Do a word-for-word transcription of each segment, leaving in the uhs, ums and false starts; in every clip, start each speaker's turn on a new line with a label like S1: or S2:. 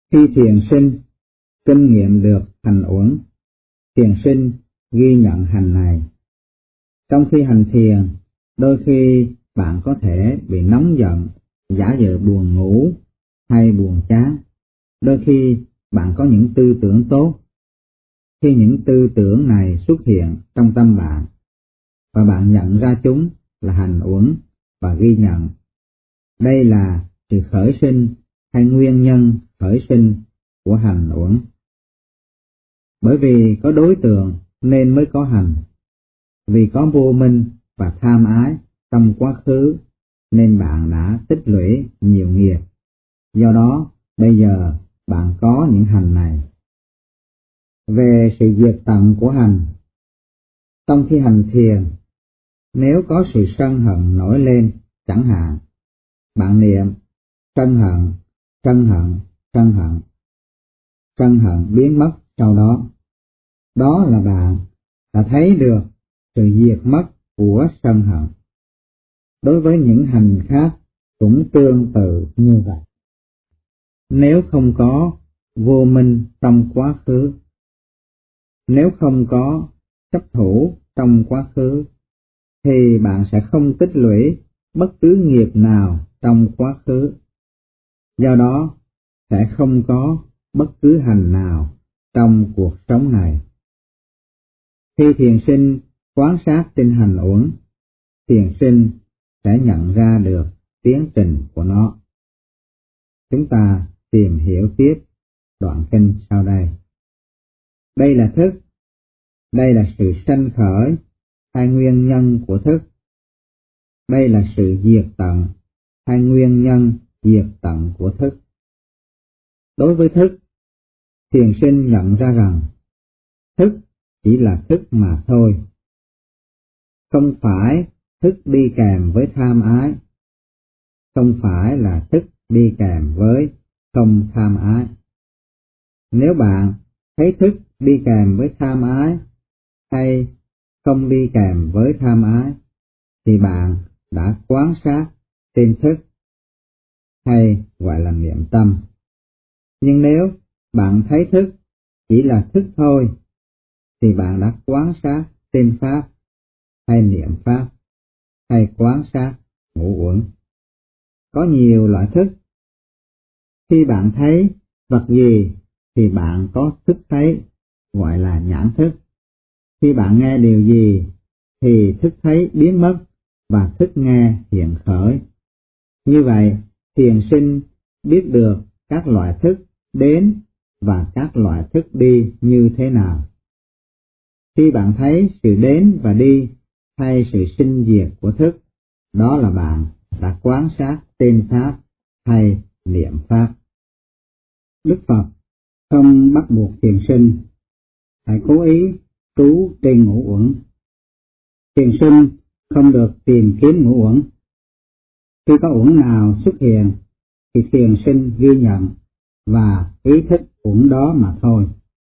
S1: Khi thiền sinh kinh nghiệm được hành uẩn, thiền sinh ghi nhận hành này. Trong khi hành thiền, đôi khi bạn có thể bị nóng giận, giả vờ buồn ngủ hay buồn chán. Đôi khi bạn có những tư tưởng tốt. Khi những tư tưởng này xuất hiện trong tâm bạn, và bạn nhận ra chúng là hành uẩn và ghi nhận, đây là sự khởi sinh hay nguyên nhân khởi sinh của hành uẩn. Bởi vì có đối tượng nên mới có hành, vì có vô minh và tham ái trong quá khứ nên bạn đã tích lũy nhiều nghiệp. Do đó bây giờ bạn có những hành này. Về sự diệt tận của hành, trong khi hành thiền, nếu có sự sân hận nổi lên chẳng hạn, bạn niệm sân hận, sân hận, sân hận. Sân hận biến mất sau đó. Đó là bạn đã thấy được sự diệt mất của sân hận. Đối với những hành khác cũng tương tự như vậy. Nếu không có vô minh trong quá khứ, nếu không có chấp thủ trong quá khứ, thì bạn sẽ không tích lũy bất cứ nghiệp nào trong quá khứ. Do đó, sẽ không có bất cứ hành nào trong cuộc sống này. Khi thiền sinh quan sát trên hành uẩn, thiền sinh sẽ nhận ra được tiến trình của nó. Chúng ta tìm hiểu tiếp đoạn kinh sau đây. Đây là thức, đây là sự sanh khởi hay nguyên nhân của thức. Đây là sự diệt tận hay nguyên nhân diệt tận của thức. Đối với thức, thiền sinh nhận ra rằng thức chỉ là thức mà thôi. Không phải thức đi kèm với tham ái, không phải là thức đi kèm với không tham ái. Nếu bạn thấy thức đi kèm với tham ái hay không đi kèm với tham ái, thì bạn đã quán sát tên thức, hay gọi là niệm tâm. Nhưng nếu bạn thấy thức chỉ là thức thôi, thì bạn đã quán sát tên pháp, hay niệm pháp, hay quán sát ngũ uẩn. Có nhiều loại thức. Khi bạn thấy vật gì thì bạn có thức thấy, gọi là nhãn thức. Khi bạn nghe điều gì thì thức thấy biến mất và thức nghe hiện khởi. Như vậy, thiền sinh biết được các loại thức đến và các loại thức đi như thế nào. Khi bạn thấy sự đến và đi hay sự sinh diệt của thức, đó là bạn đã quán sát tên pháp hay niệm pháp. Đức Phật không bắt buộc thiền sinh phải cố ý trú trên ngũ uẩn. Thiền sinh không được tìm kiếm ngũ uẩn. Khi có uẩn nào xuất hiện thì thiền sinh ghi nhận và ý thức uẩn đó mà thôi.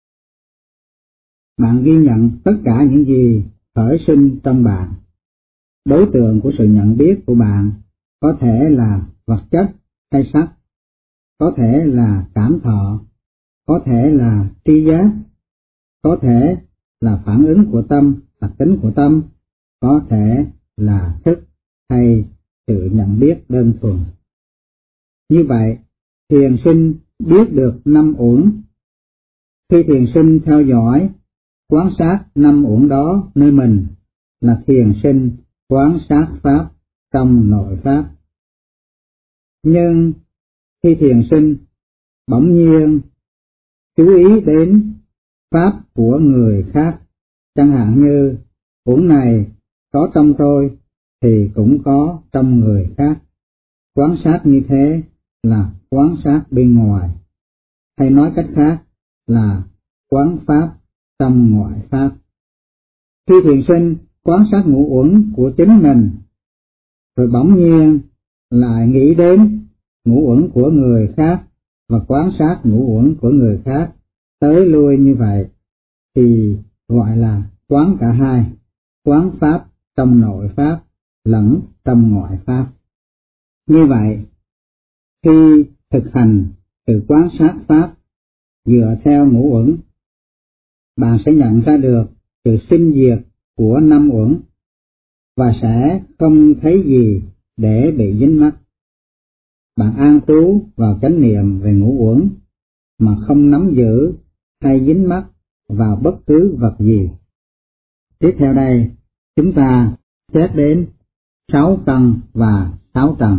S1: Bạn ghi nhận tất cả những gì khởi sinh trong bạn. Đối tượng của sự nhận biết của bạn có thể là vật chất hay sắc, có thể là cảm thọ, có thể là tri giác, có thể là phản ứng của tâm, đặc tính của tâm, có thể là thức hay sự nhận biết đơn thuần. Như vậy, thiền sinh biết được năm uẩn. Khi thiền sinh theo dõi, quán sát năm uẩn đó nơi mình, là thiền sinh quán sát pháp trong nội pháp. Nhưng khi thiền sinh bỗng nhiên chú ý đến pháp của người khác, chẳng hạn như uẩn này có trong tôi thì cũng có trong người khác. Quán sát như thế là quán sát bên ngoài, hay nói cách khác là quán pháp trong ngoại pháp. Khi thiền sinh quán sát ngũ uẩn của chính mình, rồi bỗng nhiên lại nghĩ đến ngũ uẩn của người khác và quán sát ngũ uẩn của người khác tới lui như vậy, thì gọi là quán cả hai, quán pháp trong nội pháp lẫn trong ngoại pháp. Như vậy, khi thực hành Từ quan sát pháp dựa theo ngũ uẩn, bạn sẽ nhận ra được sự sinh diệt của năm uẩn và sẽ không thấy gì để bị dính mắc. Bạn an trú vào chánh niệm về ngũ uẩn mà không nắm giữ hay dính mắc vào bất cứ vật gì. Tiếp theo đây, chúng ta xét đến sáu căn và sáu trần.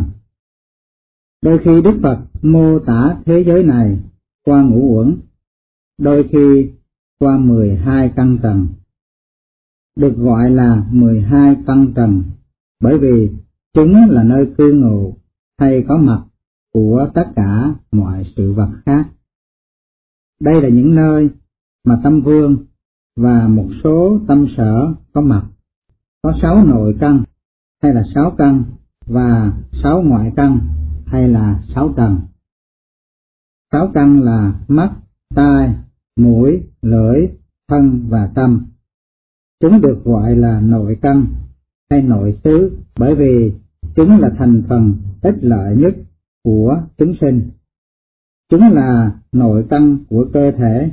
S1: Đôi khi Đức Phật mô tả thế giới này qua ngũ uẩn, đôi khi qua mười hai căn trần. Được gọi là mười hai căn trần bởi vì chúng là nơi cư ngụ hay có mặt của tất cả mọi sự vật khác. Đây là những nơi mà tâm vương và một số tâm sở có mặt. Có sáu nội căn hay là sáu căn và sáu ngoại căn hay là sáu trần. Sáu căn là mắt, tai, mũi, lưỡi, thân và tâm. Chúng được gọi là nội căn hay nội xứ bởi vì chúng là thành phần ích lợi nhất của chúng sinh. Chúng là nội căn của cơ thể.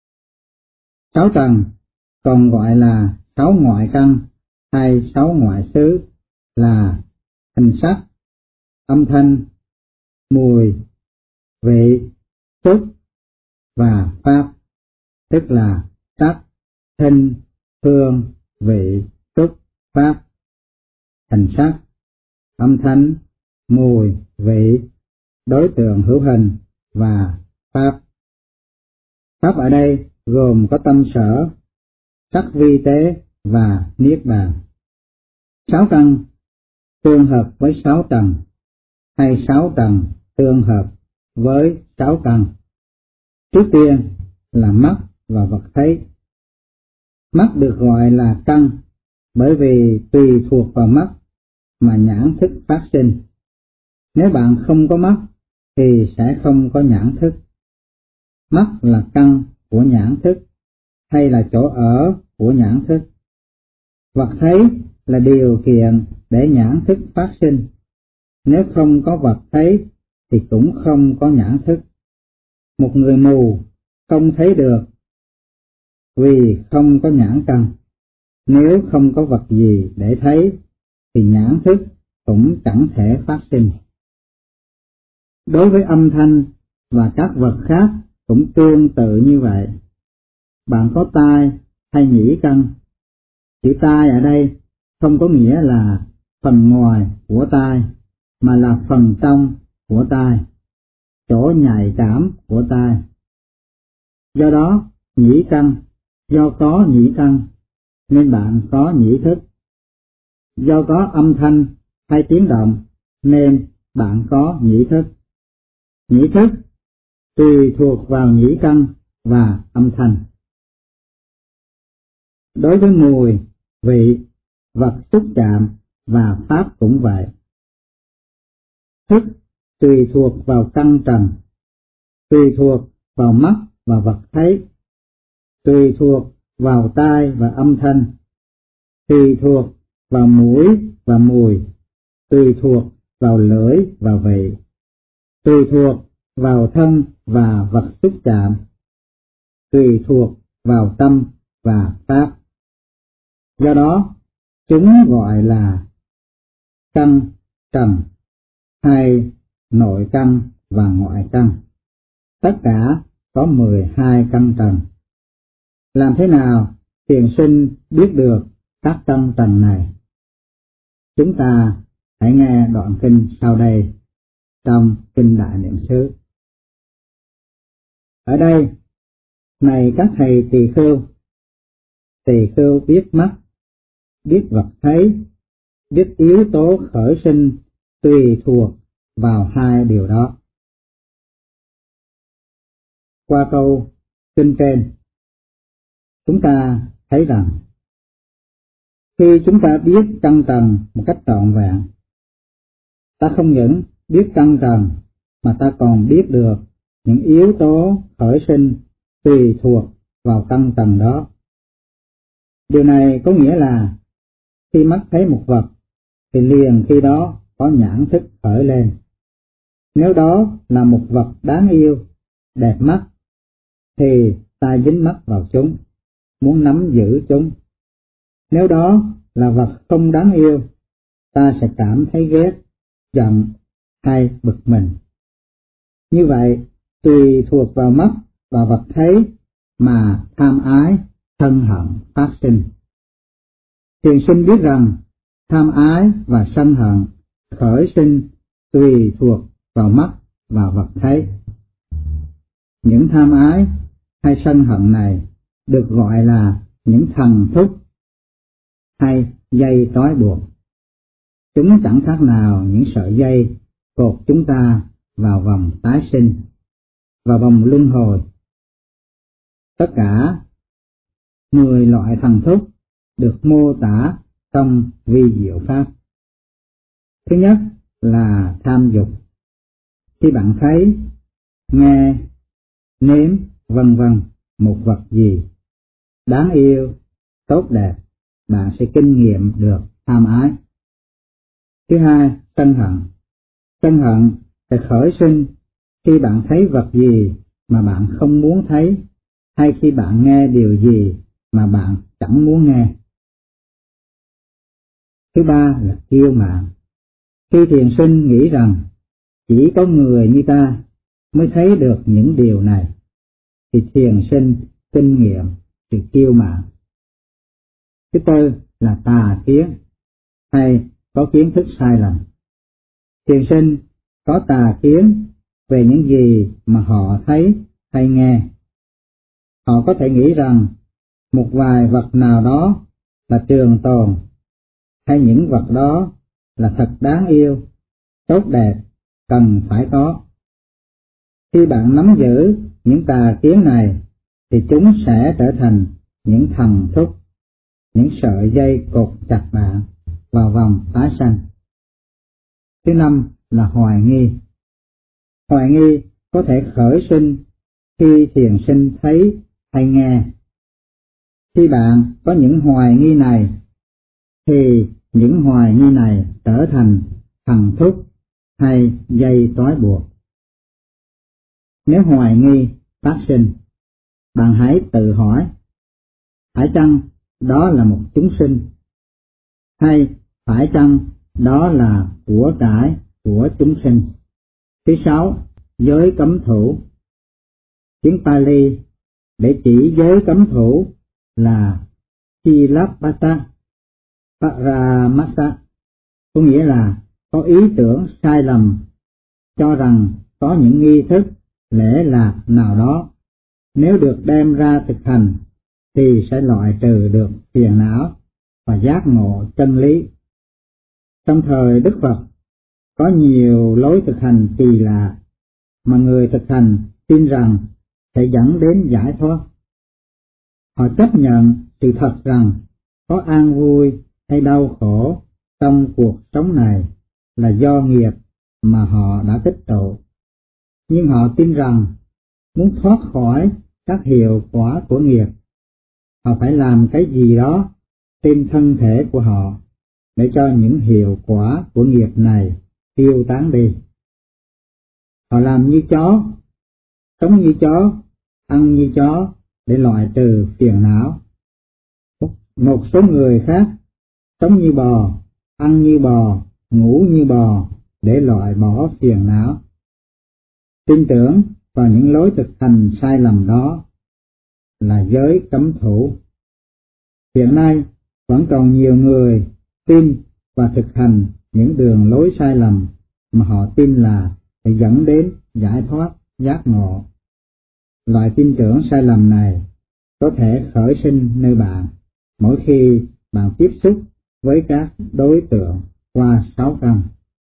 S1: Sáu trần còn gọi là sáu ngoại căn hay sáu ngoại xứ là hình sắc, âm thanh, mùi, vị, xúc và pháp, tức là sắc, thinh, hương, vị, xúc, pháp. Hình sắc, âm thanh, mùi, vị, đối tượng hữu hình và pháp. Pháp ở đây gồm có tâm sở, sắc vi tế và niết bàn. Sáu căn tương hợp với sáu trần, hay sáu trần tương hợp với sáu căn. Trước tiên là mắt và vật thấy. Mắt được gọi là căn bởi vì tùy thuộc vào mắt mà nhãn thức phát sinh. Nếu bạn không có mắt thì sẽ không có nhãn thức. Mắt là căn của nhãn thức hay là chỗ ở của nhãn thức. Vật thấy là điều kiện để nhãn thức phát sinh. Nếu không có vật thấy thì cũng không có nhãn thức. Một người mù không thấy được vì không có nhãn căn. Nếu không có vật gì để thấy thì nhãn thức cũng chẳng thể phát sinh. Đối với âm thanh và các vật khác cũng tương tự như vậy. Bạn có tai hay nhĩ căn. Chữ tai ở đây không có nghĩa là phần ngoài của tai, mà là phần trong của tai, chỗ nhạy cảm của tai. Do đó, nhĩ căn, do có nhĩ căn, nên bạn có nhĩ thức. Do có âm thanh hay tiếng động, nên bạn có nhĩ thức. Nhĩ thức tùy thuộc vào nhĩ căn và âm thanh. Đối với mùi, vị, vật xúc chạm và pháp cũng vậy. Thức tùy thuộc vào căn trần, tùy thuộc vào mắt và vật thấy, tùy thuộc vào tai và âm thanh, tùy thuộc vào mũi và mùi, tùy thuộc vào lưỡi và vị, tùy thuộc vào thân và vật xúc chạm, tùy thuộc vào tâm và pháp. Do đó, chúng gọi là căn, trần, hay nội căn và ngoại căn. Tất cả có mười hai căn trần. Làm thế nào thiền sinh biết được các căn trần này? Chúng ta hãy nghe đoạn kinh sau đây trong Kinh Đại Niệm xứ. Ở đây, này các thầy tỳ khưu, tỳ khưu biết mắt, biết vật thấy, biết yếu tố khởi sinh tùy thuộc vào hai điều đó. Qua câu kinh trên, chúng ta thấy rằng khi chúng ta biết căn trần một cách trọn vẹn, ta không những biết căn trần mà ta còn biết được những yếu tố khởi sinh tùy thuộc vào căn trần đó. Điều này có nghĩa là khi mắt thấy một vật thì liền khi đó có nhãn thức khởi lên. Nếu đó là một vật đáng yêu, đẹp mắt, thì ta dính mắt vào chúng, muốn nắm giữ chúng. Nếu đó là vật không đáng yêu, ta sẽ cảm thấy ghét, giận hay bực mình. Như vậy, tùy thuộc vào mắt và vật thấy mà tham ái, sân hận phát sinh. Thiền sinh biết rằng tham ái và sân hận khởi sinh tùy thuộc vào mắt và vật thấy. Những tham ái hay sân hận này được gọi là những thần thúc hay dây trói buộc. Chúng chẳng khác nào những sợi dây cột chúng ta vào vòng tái sinh, vào vòng luân hồi. Tất cả mười loại thần thúc được mô tả trong vi diệu pháp. Thứ nhất là tham dục. Khi bạn thấy, nghe, nếm, vân vân một vật gì đáng yêu, tốt đẹp, bạn sẽ kinh nghiệm được tham ái. Thứ hai, sân hận. Sân hận sẽ khởi sinh khi bạn thấy vật gì mà bạn không muốn thấy, hay khi bạn nghe điều gì mà bạn chẳng muốn nghe. Thứ ba là kiêu mạn. Khi thiền sinh nghĩ rằng chỉ có người như ta mới thấy được những điều này, thì thiền sinh kinh nghiệm sự kiêu mạn. Thứ tư là tà kiến, hay có kiến thức sai lầm. Thiền sinh có tà kiến về những gì mà họ thấy hay nghe. Họ có thể nghĩ rằng một vài vật nào đó là trường tồn, hay những vật đó là thật đáng yêu, tốt đẹp, cần phải có. Khi bạn nắm giữ những tà kiến này, thì chúng sẽ trở thành những thần thúc, những sợi dây cột chặt bạn vào vòng tái sanh. Thứ năm là hoài nghi. Hoài nghi có thể khởi sinh khi thiền sinh thấy hay nghe. Khi bạn có những hoài nghi này, thì những hoài nghi này trở thành thần thúc hay dây trói buộc. Nếu hoài nghi phát sinh, bạn hãy tự hỏi, phải chăng đó là một chúng sinh, hay phải chăng đó là của cải của chúng sinh. Thứ sáu, giới cấm thủ. Tiếng Pali để chỉ giới cấm thủ là Silabbata Paramasa, có nghĩa là có ý tưởng sai lầm, cho rằng có những nghi thức, lễ lạc nào đó, nếu được đem ra thực hành thì sẽ loại trừ được phiền não và giác ngộ chân lý. Trong thời Đức Phật, có nhiều lối thực hành kỳ lạ mà người thực hành tin rằng sẽ dẫn đến giải thoát. Họ chấp nhận sự thật rằng có an vui hay đau khổ trong cuộc sống này là do nghiệp mà họ đã tích tụ. Nhưng họ tin rằng muốn thoát khỏi các hiệu quả của nghiệp, họ phải làm cái gì đó trên thân thể của họ để cho những hiệu quả của nghiệp này tiêu tán đi. Họ làm như chó, sống như chó, ăn như chó để loại trừ phiền não. Một số người khác sống như bò, ăn như bò, ngủ như bò để loại bỏ phiền não. Tin tưởng vào những lối thực hành sai lầm đó là giới cấm thủ. Hiện nay vẫn còn nhiều người tin và thực hành những đường lối sai lầm mà họ tin là sẽ dẫn đến giải thoát, giác ngộ. Loại tin tưởng sai lầm này có thể khởi sinh nơi bạn mỗi khi bạn tiếp xúc với các đối tượng qua sáu căn.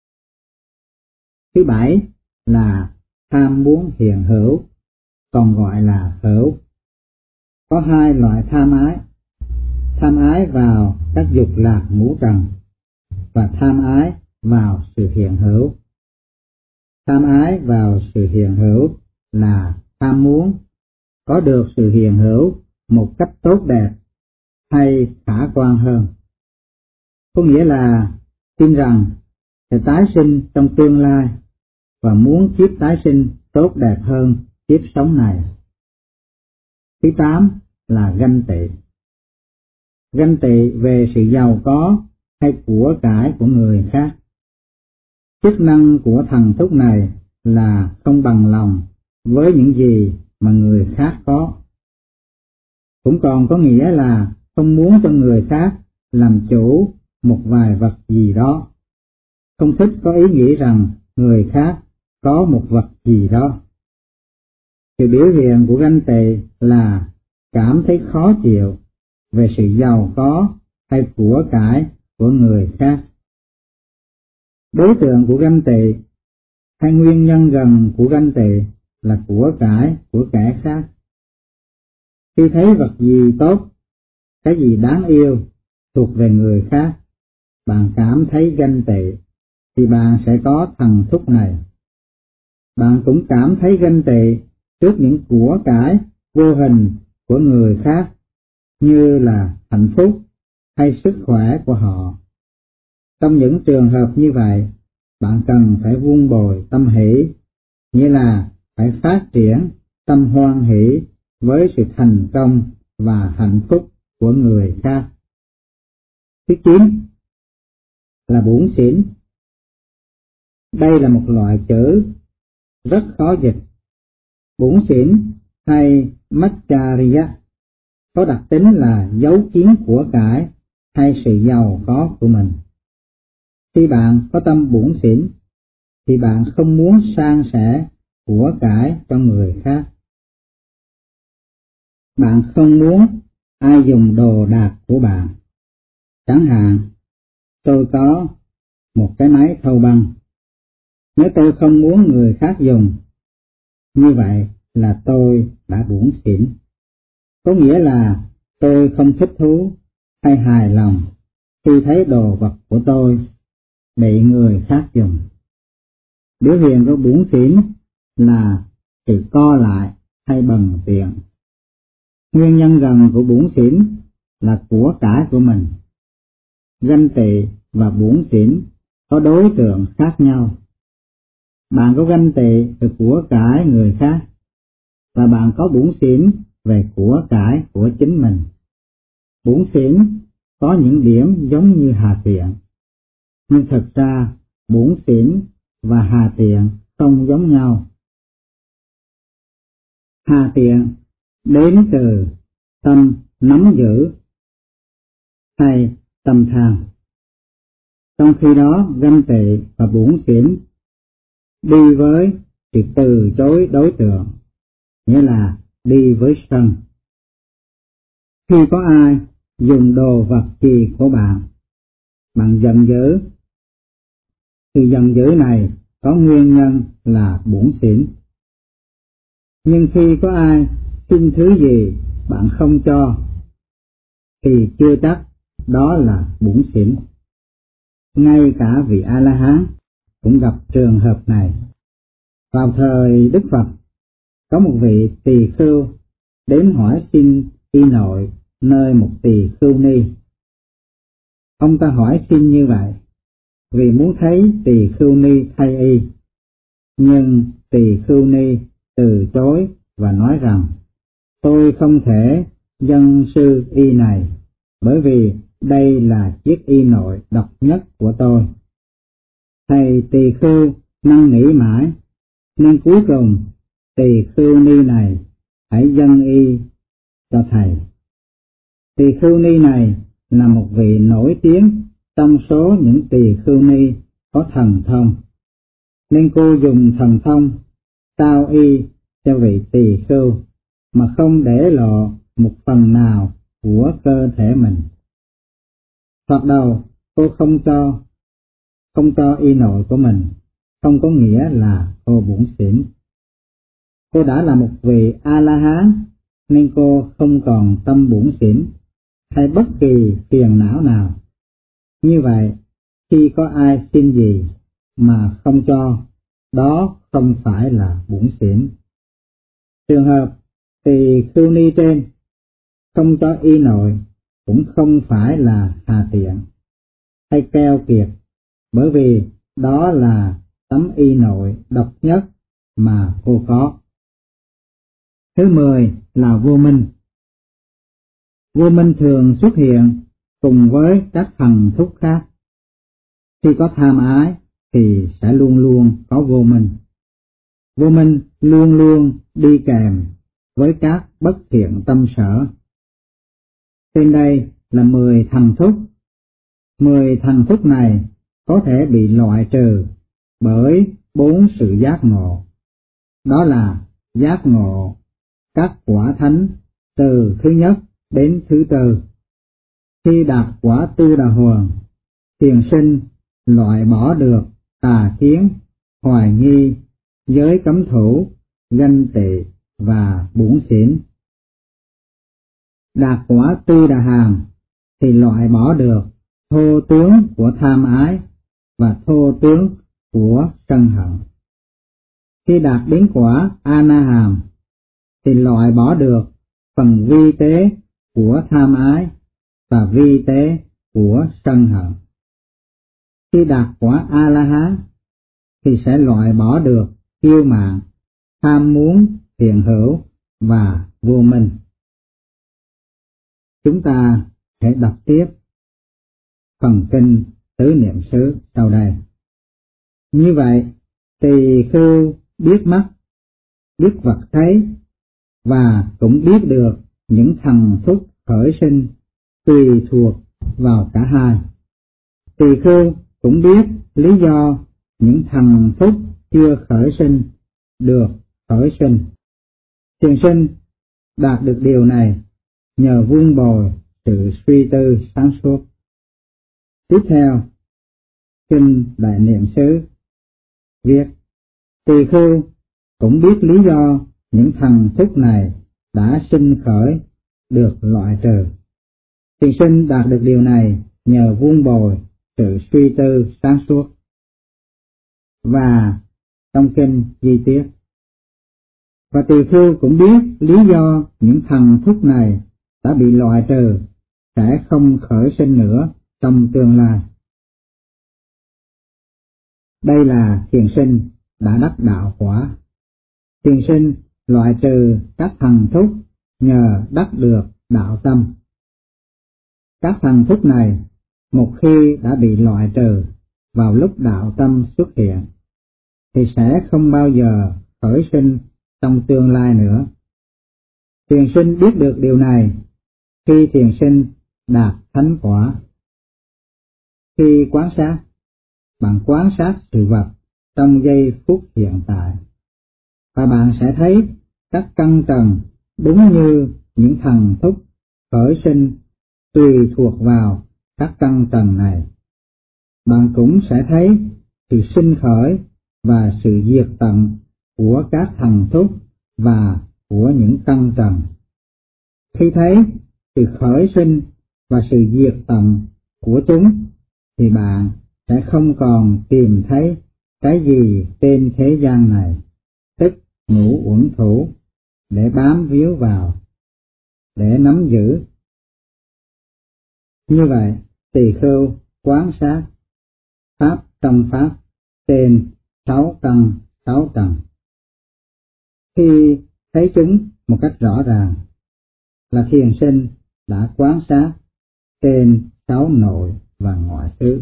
S1: Thứ bảy là tham muốn hiện hữu, còn gọi là hữu. Có hai loại tham ái: tham ái vào các dục lạc ngũ trần và tham ái vào sự hiện hữu. Tham ái vào sự hiện hữu là tham muốn có được sự hiện hữu một cách tốt đẹp hay khả quan hơn. Có nghĩa là tin rằng sẽ tái sinh trong tương lai và muốn kiếp tái sinh tốt đẹp hơn kiếp sống này. Thứ tám là ganh tị. Ganh tị về sự giàu có hay của cải của người khác. Chức năng của thằng thúc này là không bằng lòng với những gì mà người khác có. Cũng còn có nghĩa là không muốn cho người khác làm chủ một vài vật gì đó. Không thích có ý nghĩ rằng người khác có một vật gì đó. Sự biểu hiện của ganh tị là cảm thấy khó chịu về sự giàu có hay của cải của người khác. Đối tượng của ganh tị hay nguyên nhân gần của ganh tị là của cải của kẻ khác. Khi thấy vật gì tốt, cái gì đáng yêu thuộc về người khác, bạn cảm thấy ganh tị, thì bạn sẽ có thằng thúc này. Bạn cũng cảm thấy ganh tị trước những của cải vô hình của người khác, như là hạnh phúc hay sức khỏe của họ. Trong những trường hợp như vậy, bạn cần phải vun bồi tâm hỷ, nghĩa là phải phát triển tâm hoan hỷ với sự thành công và hạnh phúc của người khác. Thứ chín là bủn xỉn. Đây là một loại chữ rất khó dịch. Bủn xỉn hay Maccariya có đặc tính là giấu kín của cải hay sự giàu có của mình. Khi bạn có tâm bủn xỉn thì bạn không muốn san sẻ của cải cho người khác. Bạn không muốn ai dùng đồ đạc của bạn. Chẳng hạn, tôi có một cái máy thâu băng. Nếu tôi không muốn người khác dùng, như vậy là tôi đã bủn xỉn. Có nghĩa là tôi không thích thú hay hài lòng khi thấy đồ vật của tôi bị người khác dùng. Biểu hiện của bủn xỉn là sự co lại hay bần tiện. Nguyên nhân gần của bủn xỉn là của cải của mình. Ganh tị và bủn xỉn có đối tượng khác nhau. Bạn có ganh tị về của cải người khác, và bạn có bủn xỉn về của cải của chính mình. Bủn xỉn có những điểm giống như hà tiện, nhưng thực ra bủn xỉn và hà tiện không giống nhau. Hà tiện đến từ tâm nắm giữ hay tâm tham, trong khi đó ganh tị và bủn xỉn đi với sự từ chối đối tượng, nghĩa là đi với sân. Khi có ai dùng đồ vật gì của bạn, bạn giận dữ, thì giận dữ này có nguyên nhân là bủn xỉn. Nhưng khi có ai xin thứ gì bạn không cho, thì chưa chắc đó là bủn xỉn. Ngay cả vị A-la-hán cũng gặp trường hợp này. Vào thời Đức Phật, có một vị tỳ khưu đến hỏi xin y nội nơi một tỳ khưu ni. Ông ta hỏi xin như vậy vì muốn thấy tỳ khưu ni thay y, nhưng tỳ khưu ni từ chối và nói rằng tôi không thể dâng sư y này, bởi vì đây là chiếc y nội độc nhất của tôi. Thầy tỳ khưu năn nỉ mãi, nên cuối cùng tỳ khưu ni này hãy dâng y cho thầy. Tỳ khưu ni này là một vị nổi tiếng trong số những tỳ khưu ni có thần thông, nên cô dùng thần thông trao y cho vị tỳ khưu mà không để lộ một phần nào của cơ thể mình. Thoạt đầu cô không cho, không cho y nội của mình, không có nghĩa là cô bủn xỉn. Cô đã là một vị A-la-hán, nên cô không còn tâm bủn xỉn hay bất kỳ phiền não nào. Như vậy, khi có ai xin gì mà không cho, đó không phải là bủn xỉn. Trường hợp tỳ khưu ni trên không cho y nội cũng không phải là hà tiện hay keo kiệt, bởi vì đó là tấm y nội độc nhất mà cô có. Thứ mười là vô minh. Vô minh thường xuất hiện cùng với các thần thúc khác. Khi có tham ái thì sẽ luôn luôn có vô minh. Vô minh luôn luôn đi kèm với các bất thiện tâm sở. Trên đây là mười thần thúc. Mười thần thúc này có thể bị loại trừ bởi bốn sự giác ngộ. Đó là giác ngộ các quả thánh từ thứ nhất đến thứ tư. Khi đạt quả Tu Đà Hoàn, thiền sinh loại bỏ được tà kiến, hoài nghi, giới cấm thủ, ganh tị và bủn xỉn. Đạt quả Tu Đà Hàm thì loại bỏ được thô tướng của tham ái và thô tướng của sân hận. Khi đạt đến quả A Na Hàm thì loại bỏ được phần vi tế của tham ái và vi tế của sân hận. Khi đạt quả A La Hán thì sẽ loại bỏ được kiêu mạn, tham muốn hiện hữu và vô minh. Chúng ta hãy đọc tiếp phần kinh Tứ Niệm xứ sau đây. Như vậy, tỳ khưu biết mắt, biết vật thấy và cũng biết được những thần thúc khởi sinh tùy thuộc vào cả hai. Tỳ khưu cũng biết lý do những thần thúc chưa khởi sinh được khởi sinh. Thiền sinh đạt được điều này nhờ vun bồi sự suy tư sáng suốt. Tiếp theo, kinh Đại Niệm xứ viết: tỳ khưu cũng biết lý do những thần thúc này đã sinh khởi được loại trừ. Thiền sinh đạt được điều này nhờ vun bồi sự suy tư sáng suốt. Và trong kinh Di Tiết: và tỳ khưu cũng biết lý do những thần thúc này đã bị loại trừ, sẽ không khởi sinh nữa trong tương lai. Đây là thiền sinh đã đắc đạo quả. Thiền sinh loại trừ các thần thúc nhờ đắc được đạo tâm. Các thần thúc này một khi đã bị loại trừ vào lúc đạo tâm xuất hiện thì sẽ không bao giờ khởi sinh trong tương lai nữa. Thiền sinh biết được điều này khi thiền sinh đạt thánh quả. Khi quan sát, bạn quan sát sự vật trong giây phút hiện tại, và bạn sẽ thấy các căn trần đúng như những thần thúc khởi sinh tùy thuộc vào các căn trần này. Bạn cũng sẽ thấy sự sinh khởi và sự diệt tận của các thần thúc và của những căn trần. Khi thấy sự khởi sinh và sự diệt tận của chúng thì bạn sẽ không còn tìm thấy cái gì trên thế gian này, tức ngũ uẩn thủ, để bám víu vào, để nắm giữ. Như vậy, tỳ khưu quán sát pháp trong pháp trên sáu căn sáu trần. Khi thấy chúng một cách rõ ràng là thiền sinh đã quán sát trên sáu nội và ngoại xứ.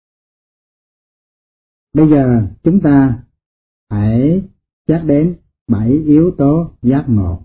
S1: Bây giờ chúng ta hãy nhắc đến bảy yếu tố giác ngộ.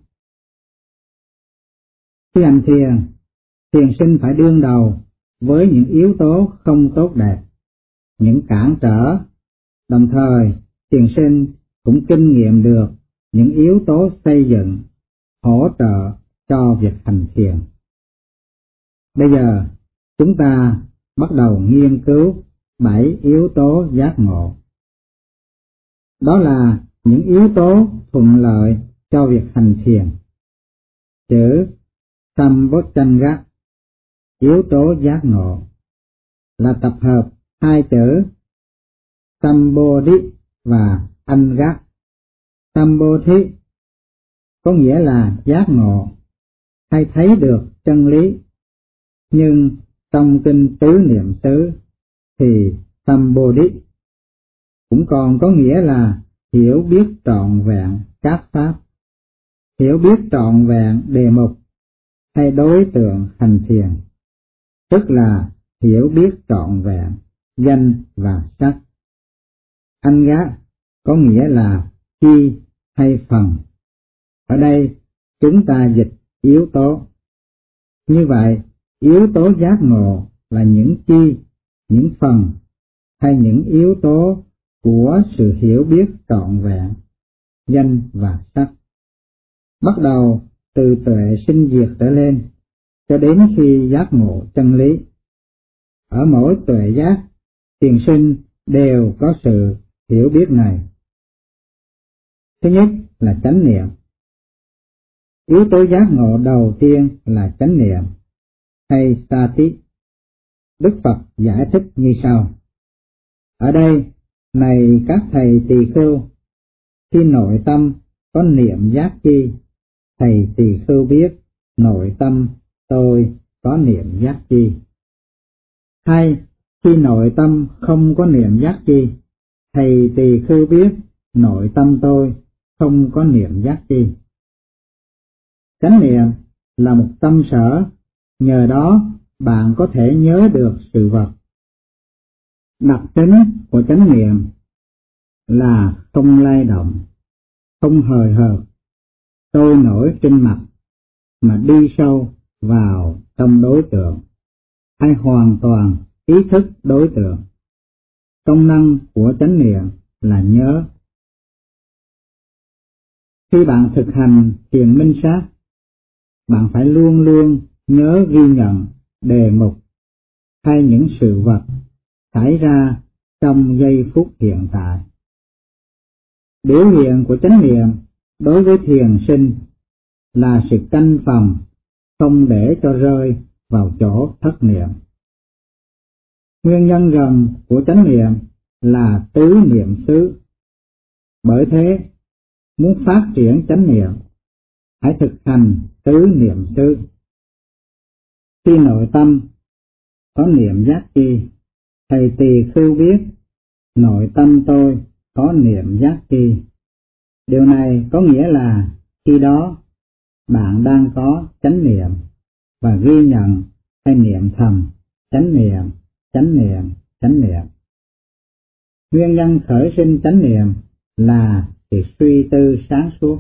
S1: Khi hành thiền, thiền sinh phải đương đầu với những yếu tố không tốt đẹp, những cản trở, đồng thời thiền sinh cũng kinh nghiệm được những yếu tố xây dựng, hỗ trợ cho việc hành thiền. Bây giờ chúng ta bắt đầu nghiên cứu bảy yếu tố giác ngộ. Đó là những yếu tố thuận lợi cho việc hành thiền. Chữ Sambodhanga, yếu tố giác ngộ, là tập hợp hai chữ Sambodhi và Anga. Sambodhi có nghĩa là giác ngộ hay thấy được chân lý, nhưng trong kinh Tứ Niệm xứ thì Sambodhi cũng còn có nghĩa là hiểu biết trọn vẹn các pháp, hiểu biết trọn vẹn đề mục hay đối tượng hành thiền, tức là hiểu biết trọn vẹn danh và sắc. Anh gác có nghĩa là chi hay phần. Ở đây chúng ta dịch yếu tố. Như vậy, yếu tố giác ngộ là những chi, những phần hay những yếu tố của sự hiểu biết trọn vẹn danh và sắc, bắt đầu từ tuệ sinh diệt trở lên cho đến khi giác ngộ chân lý. Ở mỗi tuệ giác, thiền sinh đều có sự hiểu biết này. Thứ nhất là chánh niệm. Yếu tố giác ngộ đầu tiên là chánh niệm hay sati. Đức Phật giải thích như sau. Ở đây, này các thầy tỳ khưu, khi nội tâm có niệm giác chi, thầy tỳ khưu biết nội tâm tôi có niệm giác chi. Hay khi nội tâm không có niệm giác chi, thầy tỳ khưu biết nội tâm tôi không có niệm giác chi. Chánh niệm là một tâm sở, nhờ đó bạn có thể nhớ được sự vật. Đặc tính của chánh niệm là không lay động, không hời hợt, trôi nổi trên mặt, mà đi sâu vào trong đối tượng, hay hoàn toàn ý thức đối tượng. Công năng của chánh niệm là nhớ. Khi bạn thực hành thiền minh sát, bạn phải luôn luôn nhớ ghi nhận đề mục hay những sự vật xảy ra trong giây phút hiện tại. Biểu hiện của chánh niệm đối với thiền sinh là sự canh phòng, không để cho rơi vào chỗ thất niệm. Nguyên nhân gần của chánh niệm là tứ niệm xứ. Bởi thế, muốn phát triển chánh niệm, hãy thực hành tứ niệm xứ. Khi nội tâm có niệm giác chi, thầy tỳ khưu biết nội tâm tôi có niệm giác chi. Điều này có nghĩa là khi đó bạn đang có chánh niệm và ghi nhận hay niệm thầm chánh niệm, chánh niệm, chánh niệm. Nguyên nhân khởi sinh chánh niệm là sự suy tư sáng suốt.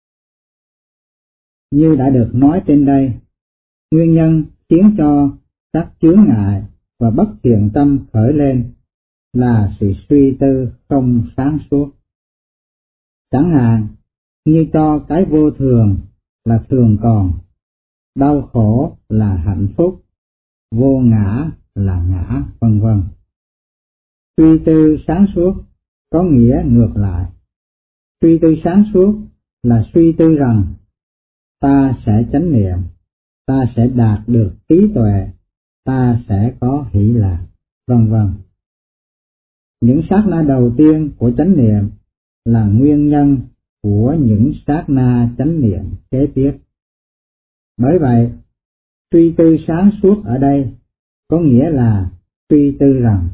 S1: Như đã được nói trên đây, nguyên nhân khiến cho các chướng ngại và bất thiện tâm khởi lên là sự suy tư không sáng suốt. Chẳng hạn như cho cái vô thường là thường còn, đau khổ là hạnh phúc, vô ngã là ngã, vân vân. Suy tư sáng suốt có nghĩa ngược lại. Suy tư sáng suốt là suy tư rằng ta sẽ chánh niệm, ta sẽ đạt được trí tuệ, ta sẽ có hỷ lạc, vân vân. Những sát na đầu tiên của chánh niệm là nguyên nhân của những sát na chánh niệm kế tiếp. Bởi vậy, suy tư sáng suốt ở đây có nghĩa là suy tư rằng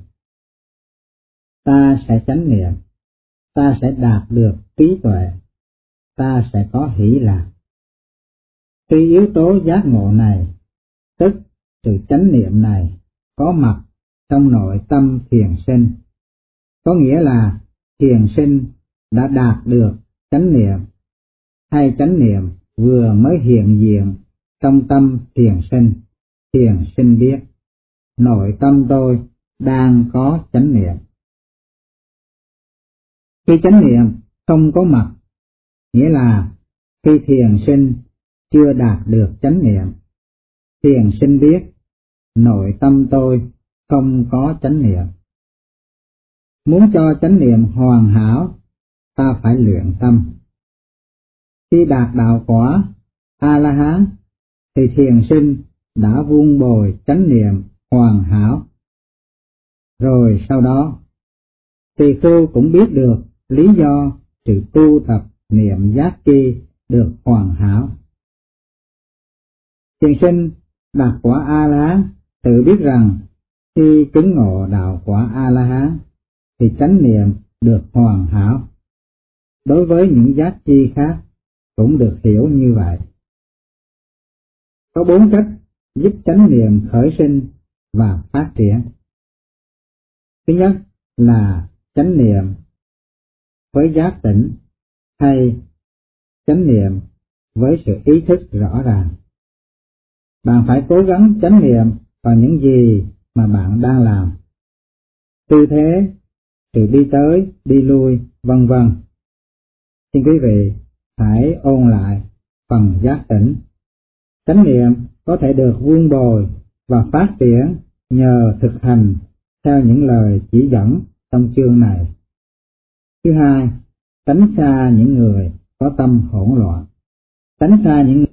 S1: ta sẽ chánh niệm, ta sẽ đạt được trí tuệ, ta sẽ có hỷ lạc. Khi yếu tố giác ngộ này, tức sự chánh niệm này có mặt trong nội tâm thiền sinh, có nghĩa là thiền sinh đã đạt được chánh niệm, hay chánh niệm vừa mới hiện diện trong tâm thiền sinh. Thiền sinh biết nội tâm tôi đang có chánh niệm. Khi chánh niệm không có mặt, nghĩa là khi thiền sinh chưa đạt được chánh niệm, thiền sinh biết nội tâm tôi không có chánh niệm. Muốn cho chánh niệm hoàn hảo, ta phải luyện tâm. Khi đạt đạo quả A-la-hán thì thiền sinh đã vun bồi chánh niệm hoàn hảo. Rồi sau đó, tỳ khưu cũng biết được lý do sự tu tập niệm giác chi được hoàn hảo. Thiền sinh đạt quả A-la-hán tự biết rằng khi chứng ngộ đạo quả A-la-hán thì chánh niệm được hoàn hảo. Đối với những giác chi khác cũng được hiểu như vậy. Có bốn cách giúp chánh niệm khởi sinh và phát triển. Thứ nhất là chánh niệm với giác tỉnh hay chánh niệm với sự ý thức rõ ràng. Bạn phải cố gắng chánh niệm vào những gì mà bạn đang làm, tư thế, sự đi tới, đi lui, vân vân. Xin quý vị hãy ôn lại phần giác tỉnh. Chánh niệm có thể được vun bồi và phát triển nhờ thực hành theo những lời chỉ dẫn trong chương này. Thứ hai, tránh xa những người có tâm hỗn loạn. Tránh xa những